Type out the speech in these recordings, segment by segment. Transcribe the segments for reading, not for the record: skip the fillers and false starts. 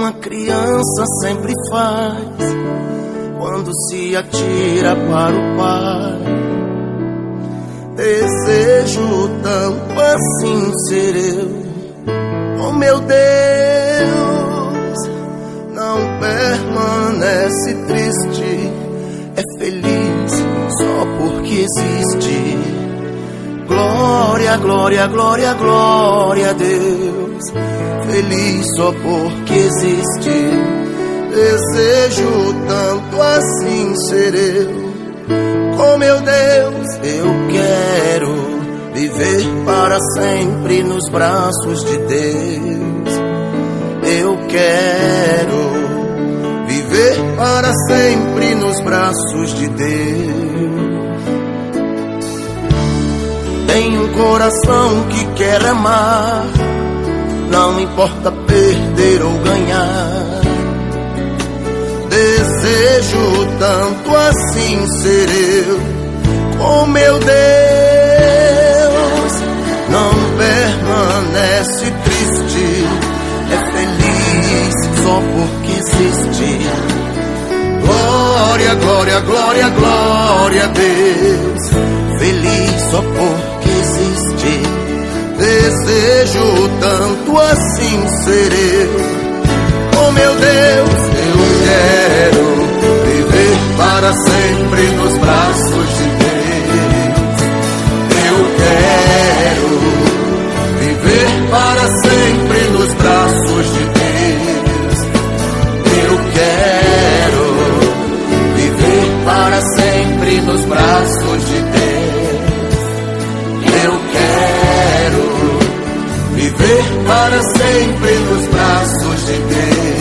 uma criança sempre faz quando se atira para o Pai. Desejo tanto assim ser eu, oh meu Deus, não permanece triste, é feliz só porque existe. Glória, glória, glória, glória a Deus, feliz só porque existe. Desejo tanto assim ser eu, oh meu Deus, eu quero viver para sempre nos braços de Deus. Eu quero viver para sempre nos braços de Deus. Tenho um coração que quer amar, não importa perder ou ganhar. Desejo tanto assim ser eu, oh meu Deus, não permanece triste, é feliz só porque existe. Glória, glória, glória, glória a Deus, feliz só porque existe. Desejo tanto assim ser eu, oh meu Deus, eu quero viver para sempre nos braços de Deus. Eu quero viver para sempre nos braços de Deus. Eu quero viver para sempre nos braços de Deus. Eu quero viver para sempre nos braços de Deus.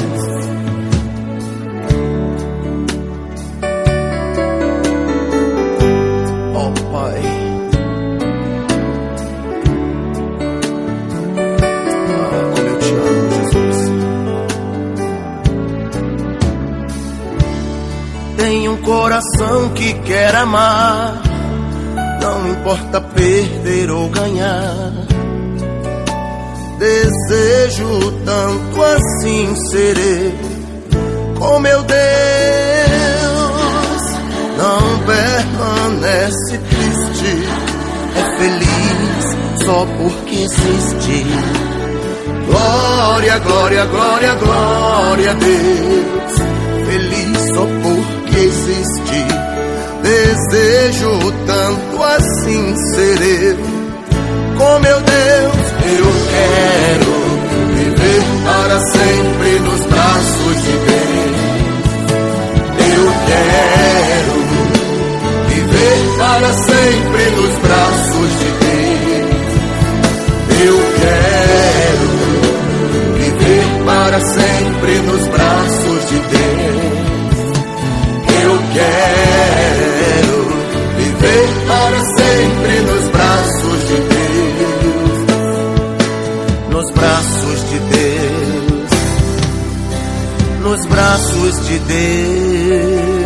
Oh Pai, como eu te amo, Jesus. Tenho um coração que quer amar, não importa perder ou ganhar. Desejo tanto assim ser eu, oh meu Deus, não permanece triste, é feliz só porque existe. Glória, glória, glória, glória a Deus, feliz só porque existe. Desejo tanto assim ser eu, oh meu Deus, eu quero viver para sempre nos braços de Deus. Eu quero viver para sempre nos braços de Deus. Eu quero viver para sempre nos braços de Deus. Eu quero viver para sempre nos braços de Deus. Nos braços de Deus, nos braços de Deus.